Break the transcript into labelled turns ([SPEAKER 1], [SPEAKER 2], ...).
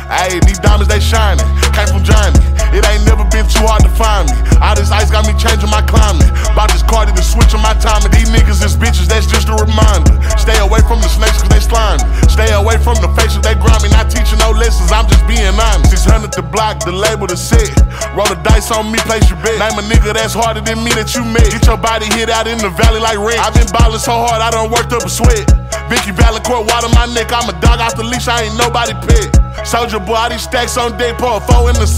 [SPEAKER 1] Ayy, these diamonds, they shining. Came from Johnny. It ain't never been too hard to find me. All this ice got me changing my climate. Bought this Cardi to switch on my timing. These niggas is bitches, that's just a reminder. Stay away from the snakes cause they slimy. Stay away from the faces, they grimy. Not teaching no lessons, I'm just being honest. 600 the block, the label the set. Roll the dice on me, place your bet. Name a nigga that's harder than me that you met. Get your body hit out in the valley like rent. I been ballin' so hard, I done worked up a sweat. Vicky Valancourt, water my neck. I'm a dog off the leash, I ain't nobody pet. Soldier boy, all these stacks on deck, pour a 4 in the